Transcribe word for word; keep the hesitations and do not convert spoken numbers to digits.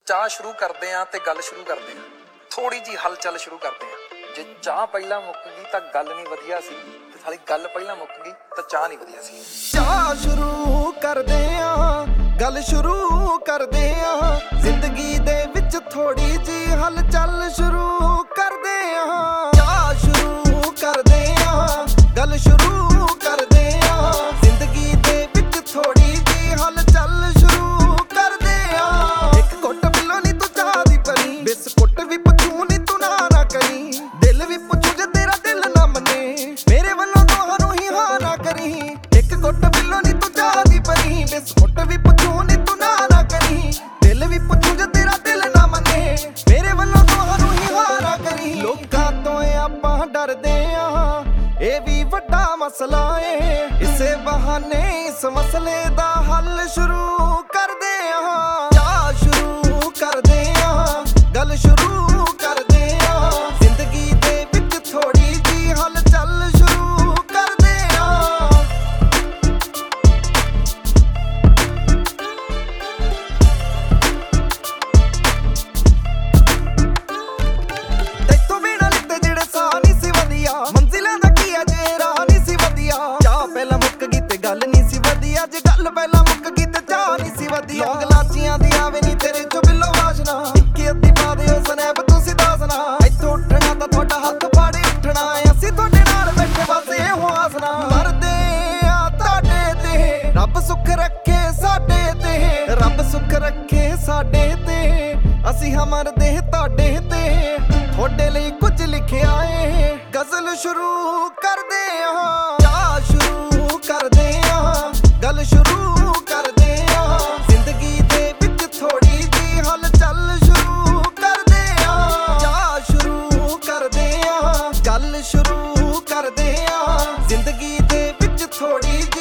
ਚਾਹ ਸ਼ੁਰੂ ਕਰਦੇ ਆ ਤੇ ਗੱਲ ਸ਼ੁਰੂ ਕਰਦੇ ਆ, ਥੋੜੀ ਜੀ ਹਲਚਲ ਸ਼ੁਰੂ ਕਰਦੇ ਆ। ਜੇ ਚਾਹ ਪਹਿਲਾਂ ਮੁੱਕ ਗਈ ਤਾਂ ਗੱਲ ਨਹੀਂ ਵਧੀਆ ਸੀ, ਤੇ ਸਾਲੀ ਗੱਲ ਪਹਿਲਾਂ ਮੁੱਕ ਗਈ ਤਾਂ ਚਾਹ ਨਹੀਂ ਵਧੀਆ ਸੀ। ਚਾਹ ਸ਼ੁਰੂ ਕਰਦੇ ਆ, ਗੱਲ ਸ਼ੁਰੂ ਕਰਦੇ ਆ, ਜ਼ਿੰਦਗੀ ਦੇ ਵਿੱਚ ਥੋੜੀ ਜੀ ਹਲਚਲ ਸ਼ੁਰੂ ਕਰਦੇ ਆ। ਚਾਹ ਸ਼ੁਰੂ ਕਰਦੇ ਆ, ਗੱਲ ਸ਼ੁਰੂ ਕਰਦੇ ਆ, ਜ਼ਿੰਦਗੀ ਦੇ ਵਿੱਚ ਥੋੜੀ ਜੀ ਹਲਚਲ ਸ਼ੁਰੂ ਕਰਦੇ ਆ। ਇੱਕ ਘੁੱਟ ਪੀਲੋ ਨੀ ਤੂੰ ਚਾਹ ਦੀ ਪਰੀ, ਬਿਸਕੁਟ ਵੀ ਪੁੱਛੂ ਨੀ ਤੂੰ ਨਾ ਨਾ ਕਰੀ, ਦਿਲ ਵੀ ਪੁੱਛੂ ਜੇ ਤੇਰਾ ਦਿਲ ਨਾ ਮੰਨੇ, ਮੇਰੇ ਵੱਲੋਂ ਤੁਹਾਨੂੰ ਹੀ ਹਾਂ ਨਾ ਕਰੀ। ਇੱਕ ਘੁੱਟ ਪੀਲੋ ਨੀ ਤੂੰ ਚਾਹ ਦੀ ਪਰੀ, ਬਿਸਕੁਟ ਵੀ ਪੁੱਛੂ ਨੀ ਤੂੰ ਨਾ ਨਾ ਕਰੀ, ਦਿਲ ਵੀ ਪੁੱਛੂ ਜੇ ਤੇਰਾ ਦਿਲ ਨਾ ਮੰਨੇ, ਮੇਰੇ ਵੱਲੋਂ ਤੁਹਾਨੂੰ ਹੀ ਹਾਂ ਨਾ ਕਰੀ। ਲੋਕਾਂ ਤੋਂ ਆਪਾਂ ਡਰਦੇ ਆ, ਇਹ ਵੀ ਵੱਡਾ ਮਸਲਾ ਏ, ਇਸੇ ਬਹਾਨੇ ਇਸ ਮਸਲੇ ਦਾ ਹੱਲ ਸ਼ੁਰੂ ਕਰਦੇ ਆ। ਚਾਹ ਸ਼ੁਰੂ ਕਰਦੇ ਆ, ਗੱਲ ਸ਼ੁਰੂ ਕਰਦੇ ਆ, ਜ਼ਿੰਦਗੀ ਦੇ ਵਿੱਚ ਥੋੜੀ ਜੀ ਹਲਚਲ ਸ਼ੁਰੂ ਕਰਦੇ ਆ। ਤੈਥੋਂ ਬਿਨਾਂ ਲਿੱਤੇ ਜਿਹੜੇ ਸਾਹ ਨਹੀਂ ਸੀ ਵਧੀਆ, ਮੰਜ਼ਿਲਾਂ ਦਾ ਕੀ ਆ ਜੇ ਰਾਹ ਨਹੀਂ ਸੀ ਵਧੀਆ। ਚਾਹ ਪਹਿਲਾਂ ਮੁੱਕ ਗਈ ਤੇ ਗੱਲ ਨਹੀਂ ਸੀ ਵਧੀਆ, ਜੇ ਗੱਲ ਪਹਿਲਾਂ ਮੁੱਕ ਗਈ ਤੇ ਚਾਹ ਨਹੀਂ ਸੀ ਵਧੀਆ। ਲੌਂਗ ਲਾਚੀਆਂ ਦੀ ਆਵੇ ਨਹੀਂ ਤੇਰੇ ਚੋਂ ਬਿੱਲੋ ਵਾਸ਼ਨਾ, ਇੱਕੀ ਅੱਧੀ ਪਾ ਦਿਓ ਸਨੈਪ ਤੁਸੀਂ ਦੱਸਣਾ, ਇੱਥੋਂ ਉੱਠਣਾ ਤਾਂ ਤੁਹਾਡਾ ਹੱਥ ਫਾੜੇ ਉੱਠਣਾ, ਅਸੀਂ ਤੁਹਾਡੇ ਨਾਲ ਬੈਠੇ ਬਸ ਇਹੋ ਆਸਨਾ। ਮਰਦੇ ਆ ਤੁਹਾਡੇ ਤੇ, ਰੱਬ ਸੁੱਖ ਰੱਖੇ ਸਾਡੇ ਤੇ, ਰੱਬ ਸੁੱਖ ਰੱਖੇ ਸਾਡੇ ਤੇ, ਅਸੀਂ ਹਾਂ ਮਰਦੇ ਤੁਹਾਡੇ ਤੇ, ਤੁਹਾਡੇ ਲਈ ਕੁਝ ਲਿਖਿਆ ਏ, ਗਜ਼ਲ ਸ਼ੁਰੂ ਕਰਦੇ ਆ। ਚਾਹ ਸ਼ੁਰੂ ਕਰਦੇ ਆ, ਗੱਲ ਸ਼ੁਰੂ ਕਰਦੇ ਆ, ਜ਼ਿੰਦਗੀ ਦੇ ਵਿੱਚ ਥੋੜੀ ਜੀ ਹਲਚਲ ਸ਼ੁਰੂ ਕਰਦੇ ਆ। ਚਾਹ ਸ਼ੁਰੂ ਕਰਦੇ ਆ, ਗੱਲ ਸ਼ੁਰੂ ਕਰਦੇ ਆ, ਜ਼ਿੰਦਗੀ ਦੇ ਵਿੱਚ ਥੋੜੀ